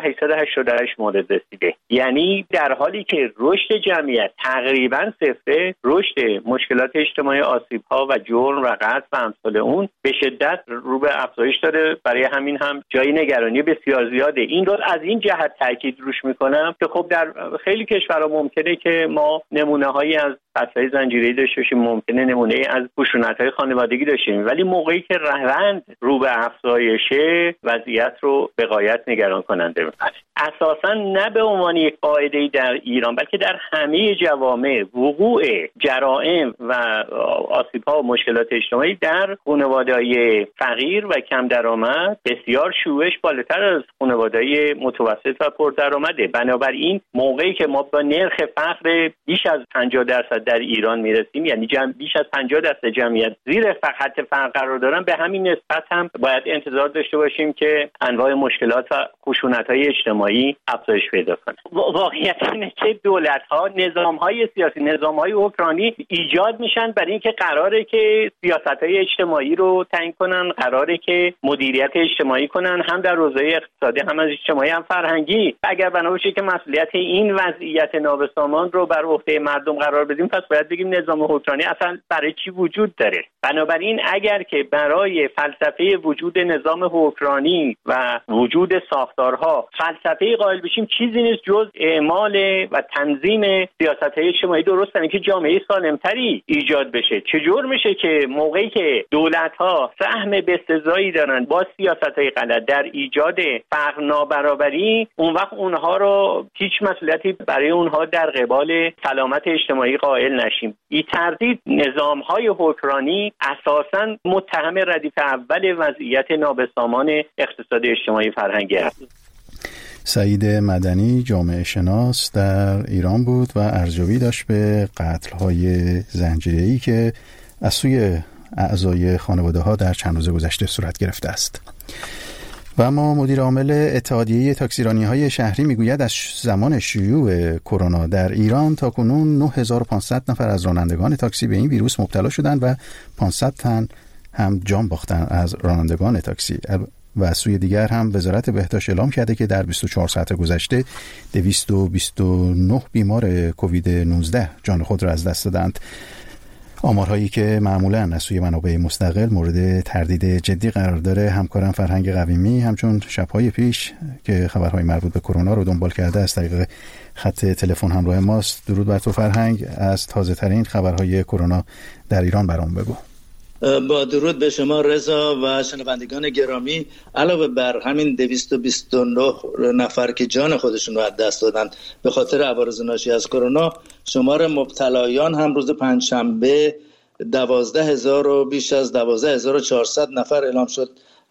1888 مورد رسیده. یعنی در حالی که رشد جمعیت تقریبا صفره، رشد مشکلات اجتماعی، آسیب‌ها و جرم و قتل و امثال اون به شدت رو به افزایش داره. برای همین هم جای نگرانی بسیار زیاده. این رو از این جهت تاکید روش میکنم که خب در خیلی کشورها ممکنه که ما نمونه‌هایی از قتل‌های زنجیره‌ای داشته باشیم، ممکنه نمونه‌ای از خشونت‌های خانوادگی داشتیم، ولی موقعی که روند رو به افزایشه وضعیت رو به غایت نگران کننده می‌کنه. اساساً نه به عنوان یک قاعده‌ای در ایران بلکه در همه جوامع وقوع جرائم و آسیب‌ها و مشکلات اجتماعی در خانواده‌های فقیر و کم درآمد بسیار شیوعش بالاتر از خانواده‌های متوسط و پردرآمده. بنابراین موقعی که ما با نرخ فقر بیش از 50% در ایران میرسیم، یعنی بیش از 50% جمعیت زیر خط فقر قرار دارن، به همین نسبت هم باید انتظار داشته باشیم که انواع مشکلات و خشونت‌های اجتماعی افزایش پیدا کنه. واقعیت اینه که دولت‌ها، نظام‌های سیاسی، نظام‌های حکمرانی ایجاد میشن برای اینکه قراره که سیاست‌های اجتماعی رو تعیین کنن، قراره که مدیریت اجتماعی کنن، هم در حوزه اقتصادی، هم از اجتماعی، هم فرهنگی. اگر بنا باشه که مسئولیت این وضعیت نابسامان رو بر عهده مردم قرار بدیم، پس باید بگیم نظام حکمرانی اصلا برای چی وجود داره. بنابراین اگر که برای فلسفه وجود نظام حکمرانی و وجود ساختارها فلسفه قائل بشیم، چیزی نیست جز اعمال و تنظیم سیاست‌های اجتماعی درست که جامعه سالمتری ایجاد بشه. چجور میشه که موقعی که دولت‌ها سهم بسزایی دارن با سیاست‌های غلط در ایجاد فقر، نابرابری، اون وقت اونها رو هیچ مسئولیتی برای اونها در قبال سلامت اجتماعی قائل نشیم. این تردید نظام‌های حکمرانی اساساً متهم ردیف اول وضعیت نابسامان اقتصادی اجتماعی فرهنگی است. سعید مدنی جامعه شناس در ایران بود و ارزیابی داشت به قتل‌های زنجیره‌ای که از سوی اعضای خانواده‌ها در چند روز گذشته صورت گرفته است. و اما مدیر عامل اتحادیه تاکسیرانی‌های شهری میگوید از زمان شیوع کرونا در ایران تاکنون 9500 نفر از رانندگان تاکسی به این ویروس مبتلا شدند و 500 تن هم جان باختن از رانندگان تاکسی. و از سوی دیگر هم وزارت بهداشت اعلام کرده که در 24 ساعت گذشته 229 بیمار کووید 19 جان خود را از دست دادند. آمارهایی که معمولاً از سوی منابع مستقل مورد تردید جدی قرار داره. همکارم فرهنگ قویمی همچون شب‌های پیش که خبرهای مربوط به کرونا رو دنبال کرده از طریق خط تلفن همراه ماست. درود بر تو فرهنگ، از تازه ترین خبرهای کرونا در ایران برام بگو. با درود به شما رضا و شنوندگان گرامی. علاوه بر همین 229 نفر که جان خودشون رو از دست دادن به خاطر عوارض ناشی از کرونا، شمار مبتلایان هم روز پنجشنبه 12,000 و بیش از 12,400 نفر اعلام شد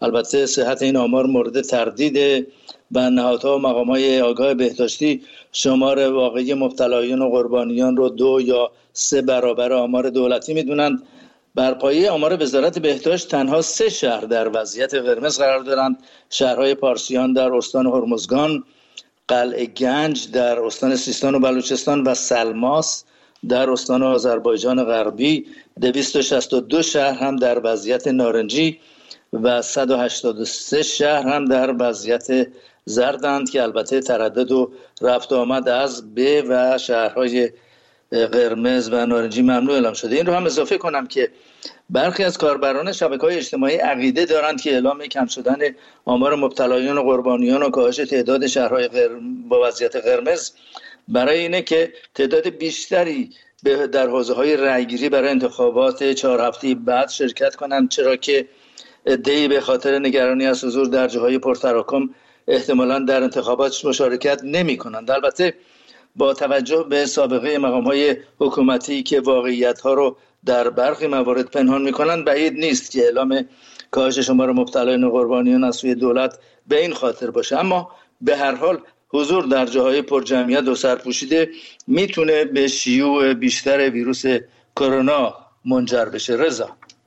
البته صحت این آمار مورد تردید و نهادها و مقام‌های آگاه بهداشتی شمار واقعی مبتلایان و قربانیان رو 2 یا 3 برابر آمار دولتی میدونند. بر پایه آمار وزارت بهداشت تنها 3 شهر در وضعیت قرمز قرار دارند: شهرهای پارسیان در استان هرمزگان، قلعه گنج در استان سیستان و بلوچستان و سلماس در استان آذربایجان غربی. 262 شهر هم در وضعیت نارنجی و 183 شهر هم در وضعیت زردند که البته تردد و رفت و آمد از به و شهرهای قرمز و نارنجی ممنوع اعلام شده. این رو هم اضافه کنم که برخی از کاربران شبکه‌های اجتماعی عقیده دارند که اعلام کم شدن آمار مبتلایان و قربانیان و کاهش تعداد شهرهای با وضعیت قرمز برای اینه که تعداد بیشتری در حوزه‌های رأیگیری برای انتخابات 4 هفته بعد شرکت کنند، چرا که عده‌ای به خاطر نگرانی از حضور در جاهای پرتراکم احتمالاً در انتخابات مشارکت نمی‌کنند. البته با توجه به سابقه مقام‌های حکومتی که واقعیت‌ها رو در برخی موارد پنهان می‌کنند، بعید نیست که اعلام کاهش شمار مبتلایان و قربانیان از سوی دولت به این خاطر باشه. اما به هر حال حضور در جاهای پرجمعیت و سرپوشیده میتونه به شیوع بیشتر ویروس کرونا منجر بشه. رضا،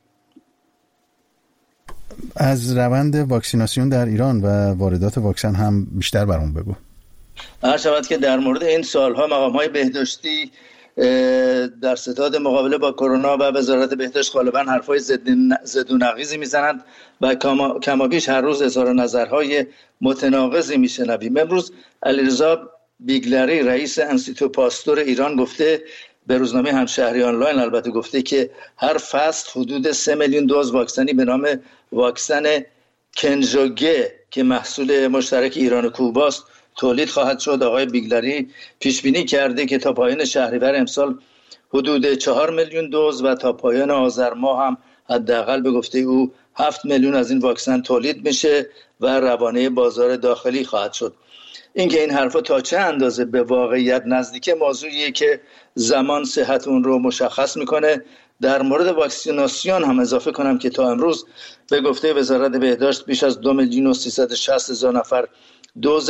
از روند واکسیناسیون در ایران و واردات واکسن هم بیشتر برام بگو. هر شود که در مورد این سالها مقام‌های بهداشتی در ستاد مقابله با کرونا و وزارت بهداشت غالباً حرفای ضد و نقیضی میزنند و کمابیش هر روز اظهار نظرهای متناقضی میشنویم. امروز علیرضا بیگلری رئیس انستیتو پاستور ایران گفته، به روزنامه همشهری آنلاین البته گفته که هر فصل حدود 3 میلیون دوز واکسنی به نام واکسن کنژوگه که محصول مشترک ایران و کوبا است تولید خواهد شد. آقای بیگلری پیش بینی کرده که تا پایان شهریور امسال حدود 4 میلیون دوز و تا پایان آذر ماه هم حداقل به گفته او 7 میلیون از این واکسن تولید میشه و روانه بازار داخلی خواهد شد. اینکه این حرفا تا چه اندازه به واقعیت نزدیکه موضوعیه که زمان صحت اون رو مشخص میکنه. در مورد واکسیناسیون هم اضافه کنم که تا امروز به گفته وزارت بهداشت بیش از 2,360,000 نفر دوز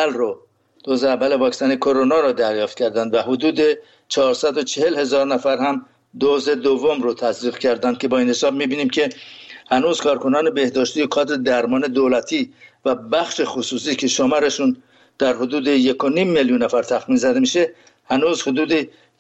اول واکسن کرونا را دریافت کردند و حدود 440,000 نفر هم دوز دوم رو تزریق کردند که با این حساب می‌بینیم که هنوز کارکنان بهداشتی و کادر درمان دولتی و بخش خصوصی که شمارشون در حدود 1.5 میلیون نفر تخمین زده میشه هنوز حدود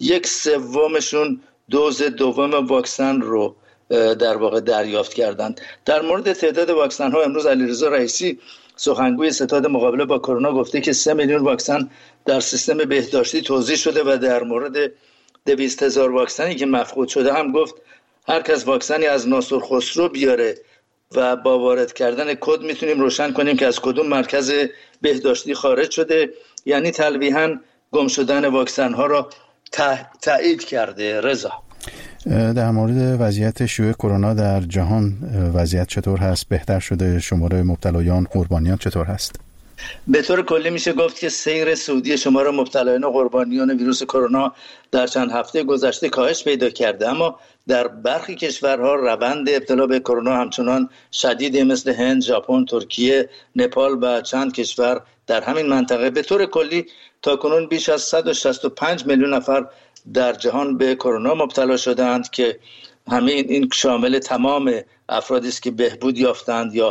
1/3 دوز دوم واکسن رو در واقع دریافت کردند. در مورد تعداد واکسن ها امروز علیرضا رئیسی سخنگوی ستاد مقابله با کرونا گفته که 3 میلیون واکسن در سیستم بهداشتی توزیع شده و در مورد 200,000 واکسنی که مفقود شده هم گفت هر کس واکسنی از ناصر خسرو بیاره و با وارد کردن کد میتونیم روشن کنیم که از کدوم مرکز بهداشتی خارج شده، یعنی تلویحاً گم شدن واکسن ها را تایید کرده. رضا، در مورد وضعیت شیوع کرونا در جهان وضعیت چطور هست؟ بهتر شده؟ شمار مبتلایان قربانیان چطور هست؟ به طور کلی میشه گفت که سیر صعودی شمار مبتلایان و قربانیان ویروس کرونا در چند هفته گذشته کاهش پیدا کرده، اما در برخی کشورها روند ابتلا به کرونا همچنان شدیده، مثل هند، ژاپن، ترکیه، نپال و چند کشور در همین منطقه. به طور کلی تاکنون بیش از 165 میلیون نفر در جهان به کرونا مبتلا شدند که این شامل تمام افرادی است که بهبود یافتند یا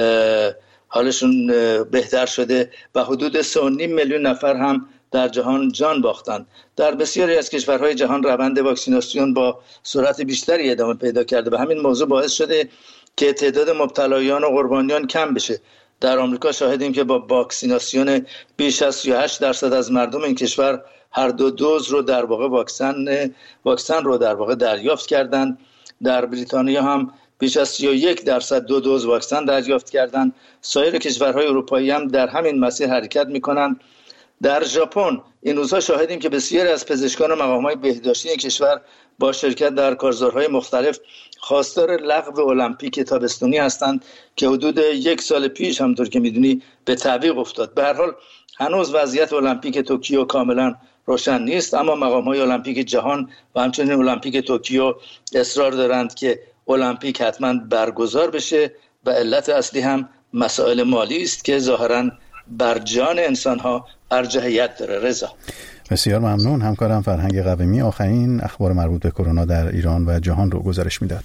حالشون بهتر شده و حدود 3.5 میلیون نفر هم در جهان جان باختند. در بسیاری از کشورهای جهان روند واکسیناسیون با سرعت بیشتری ادامه پیدا کرده و همین موضوع باعث شده که تعداد مبتلایان و قربانیان کم بشه. در آمریکا شاهدیم که با واکسیناسیون بیش از 38% از مردم این کشور هر 2 دوز رو در واقع واکسن رو در واقع دریافت کردند. در بریتانیا هم بیش از 31% 2 دوز واکسن دریافت کردند. سایر کشورهای اروپایی هم در همین مسیر حرکت می‌کنند. در ژاپن این روزها شاهدیم که بسیاری از پزشکان و مقام‌های بهداشتی این کشور با شرکت در کارزارهای مختلف خواستار لغو المپیک تابستونی هستند که حدود 1 سال پیش همونطور که می‌دونی به تعویق افتاد. به هر حال هنوز وضعیت المپیک توکیو کاملا روشن نیست، اما مقام‌های المپیک جهان و همچنین المپیک توکیو اصرار دارند که المپیک حتما برگزار بشه و علت اصلی هم مسائل مالی است که ظاهراً بر جان انسان‌ها ارجحیت داره. رضا، بسیار ممنون. همکارم فرهنگ قویمی آخرین اخبار مربوط به کرونا در ایران و جهان رو گزارش میداد.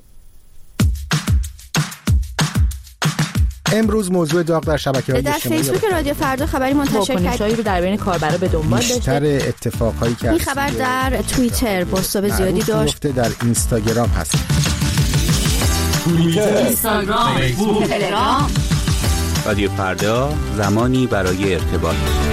امروز موضوع داغ در شبکه‌های اجتماعی در فیسبوک رادیو فردا خبری منتشر کرد رو در بین کاربرا به دنبال داشته. بیشتر اتفاقایی که این خبر در توییتر بازتاب زیادی داشت. در اینستاگرام هست. توییتر، اینستاگرام، فیسبوک، تلگرام. رادیو فردا، زمانی برای ارتباط.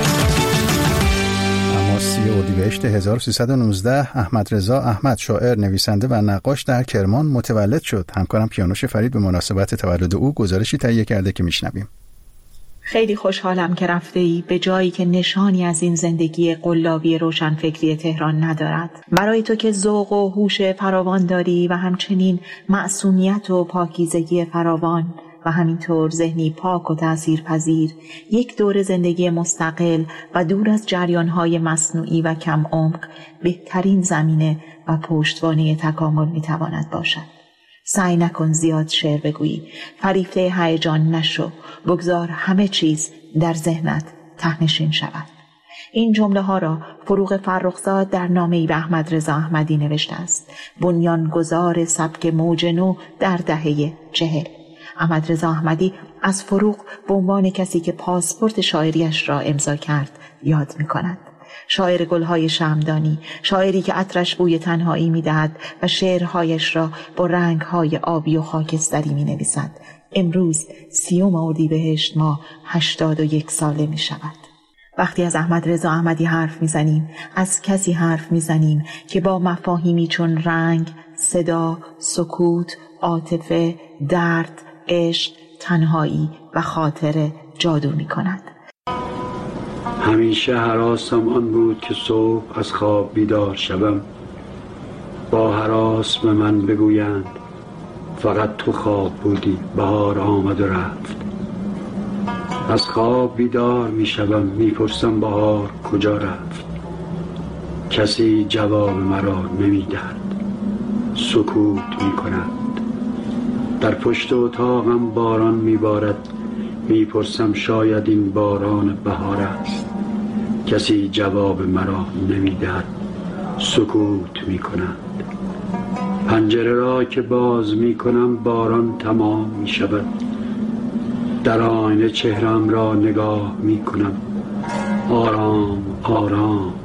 اما 30 اردیبهشت 1319 احمد رضا احمد، شاعر، نویسنده و نقاش در کرمان متولد شد. همکارم پیانوش فرید به مناسبت تولد او گزارشی تهیه کرده که میشنویم. خیلی خوشحالم که رفته‌ای به جایی که نشانی از این زندگی قلابی روشنفکری تهران ندارد. برای تو که ذوق و هوش فراوان داری و همچنین معصومیت و پاکیزگی فراوان و همینطور ذهنی پاک و تأثیرپذیر، یک دور زندگی مستقل و دور از جریان‌های مصنوعی و کم عمق بهترین زمینه و پشتوانه تکامل می‌تواند باشد. سعی نکن زیاد شعر بگویی، فریفته هیجان نشو، بگذار همه چیز در ذهنت ته‌نشین شود. این جمله ها را فروغ فرخزاد در نامه‌ای به احمد رضا احمدی نوشته است، بنیانگذار سبک موج نو در دهه 40. احمد رضا احمدی از فروغ به عنوان کسی که پاسپورت شاعریش را امضا کرد یاد می‌کند. شاعر گلهای شمعدانی، شاعری که عطرش بوی تنهایی می‌دهد و شعرهایش را با رنگ‌های آبی و خاکستری می‌نویسد. امروز 30 اردیبهشت ماه 81 ساله می‌شود. وقتی از احمد رضا احمدی حرف می‌زنیم، از کسی حرف می‌زنیم که با مفاهیمی چون رنگ، صدا، سکوت، عاطفه، درد، عشق، تنهایی و خاطره جادو می‌کند. همیشه هراسم آن بود که صبح از خواب بیدار شوم، با هراس به من بگویند فقط تو خواب بودی، بهار آمد و رفت. از خواب بیدار می شوم، می پرسم بهار کجا رفت. کسی جواب مرا نمی دهد، سکوت می کند. در پشت اتاقم باران می بارد، می پرسم شاید این باران بهار است. کسی جواب مرا نمی دهد، سکوت می کند. پنجره را که باز می کنم باران تمام می شود. در آینه چهرم را نگاه می کنم، آرام آرام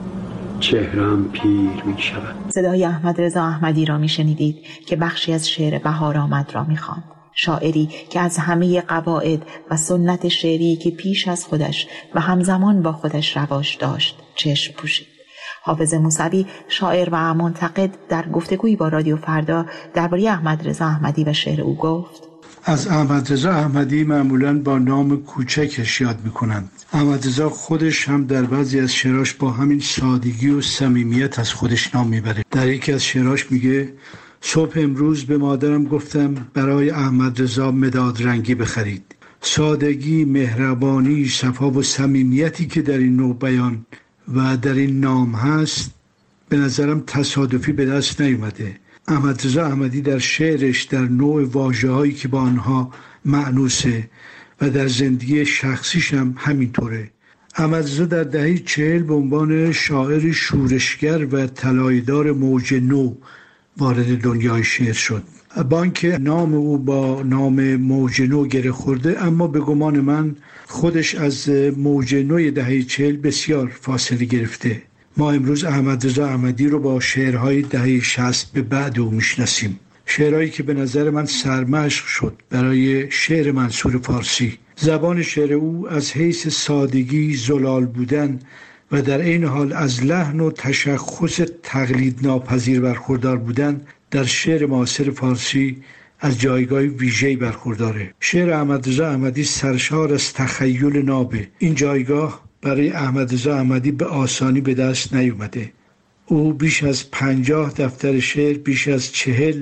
چهرم پیر می شود. صدای احمد رضا احمدی را می شنیدید که بخشی از شعر بهار آمد را می خواند. شاعری که از همه قواعد و سنت شعری که پیش از خودش و همزمان با خودش رواج داشت چشم پوشید. حافظ موسوی، شاعر و منتقد، در گفتگویی با رادیو فردا درباره احمد رضا احمدی و شعر او گفت: از احمد رضا احمدی معمولاً با نام کوچکش یاد می‌کنند. احمد رضا خودش هم در بعضی از شعراش با همین سادگی و صمیمیت از خودش نام میبره. در یکی از شعراش میگه: صبح امروز به مادرم گفتم برای احمد رضا مداد رنگی بخرید. سادگی، مهربانی، صفا و صمیمیتی که در این نوع بیان و در این نام هست به نظرم تصادفی به دست نیومده. احمد رضا احمدی در شعرش در نوع واژه‌هایی که با آنها مأنوسه و در زندگی شخصیش هم همینطوره. احمد رضا در دهه 40 به عنوان شاعر شورشگر و طلایه‌دار موج نو وارد دنیای شعر شد. با اینکه نام او با نام موج نو گره خورده، اما به گمان من خودش از موج نوی دهه 40 بسیار فاصله گرفته. ما امروز احمد رضا احمدی رو با شعرهای دهه 60 به بعد او میشناسیم. شعرهایی که به نظر من سرمشق شد برای شعر منصور فارسی. زبان شعر او از حیث سادگی، زلال بودن و در این حال از لحن و تشخص تقلید ناپذیر برخوردار بودن در شعر معاصر فارسی از جایگاه ویژه‌ای برخورداره. شعر احمد رضا احمدی سرشار از تخیل نابه. این جایگاه برای احمد رضا احمدی به آسانی به دست نیومده. او بیش از 50 دفتر شعر، بیش از 40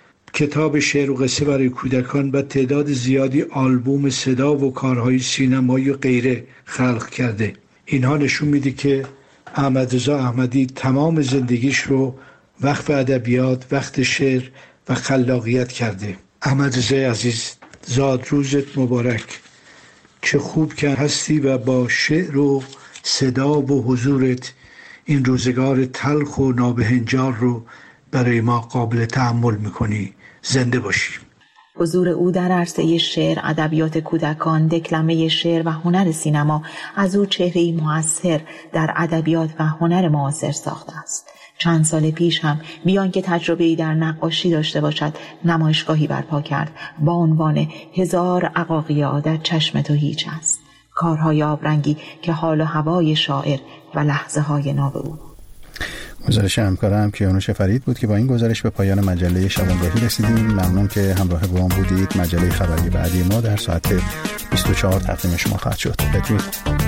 کتاب شعر و قصه برای کودکان و تعداد زیادی آلبوم صدا و کارهای سینمایی و غیره خلق کرده. اینها نشون میده که احمد رضا احمدی تمام زندگیش رو وقف ادبیات، وقت شعر و خلاقیت کرده. احمد رضا عزیز، زاد روزت مبارک. چه خوب که هستی و با شعر و صدا و حضورت این روزگار تلخ و نابهنجار رو برای ما قابل تحمل میکنی. زنده باشی. حضور او در عرصه شعر، ادبیات کودکان، دکلمه شعر و هنر سینما از او چهره‌ای مؤثر در ادبیات و هنر معاصر ساخته است. چند سال پیش هم بیان که تجربه‌ای در نقاشی داشته باشد، نمایشگاهی برپا کرد با عنوان 1000 عقاقیا در چشم تو هیچ است. کارهای آبرنگی که حال و هوای شاعر و لحظه های ناب او. گزارش همکارم کیانوش فرید بود که با این گزارش به پایان مجله شبانگاهی رسیدیم. ممنون که همراه با ما بودید. مجله خبری بعدی ما در ساعت 24 تقدیم شما خواهد شد. بدرود.